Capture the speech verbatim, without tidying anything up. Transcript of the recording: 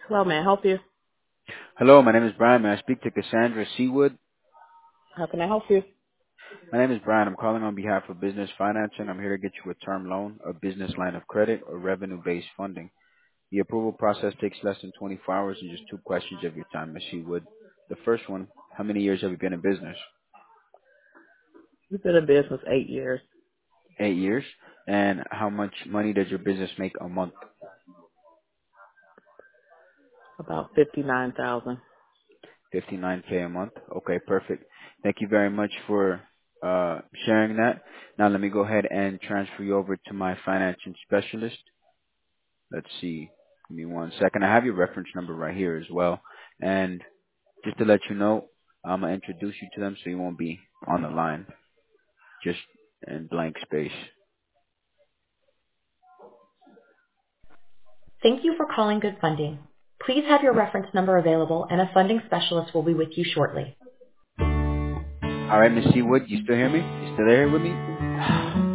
Well, may I help you? Hello, my name is Brian. May I speak to Cassandra Seawood? How can I help you? My name is Brian. I'm calling on behalf of Business Financing. I'm here to get you a term loan, a business line of credit, or revenue-based funding. The approval process takes less than twenty-four hours and just two questions of your time, Miz Seawood. The first one, how many years have you been in business? We've been in business eight years, Eight years. And how much money does your business make a month? about fifty-nine thousand. fifty-nine k a month. Okay, perfect. Thank you very much for uh, sharing that. Now let me go ahead and transfer you over to my financing specialist. Let's see. Give me one second. I have your reference number right here as well. And just to let you know, I'm going to introduce you to them so you won't be on the line, just in blank space. Thank you for calling Good Funding. Please have your reference number available and a funding specialist will be with you shortly. All right, Miss Seawood, you still hear me? You still there with me?